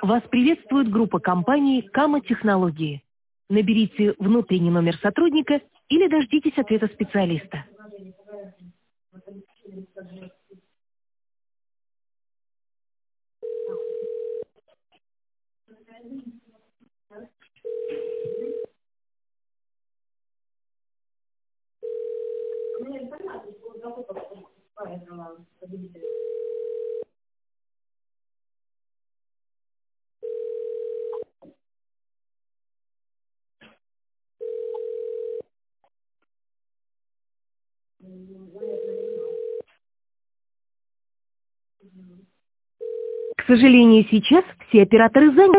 Вас приветствует группа компаний «Кама Технологии». Наберите внутренний номер сотрудника или дождитесь ответа специалиста. К сожалению, сейчас все операторы заняты.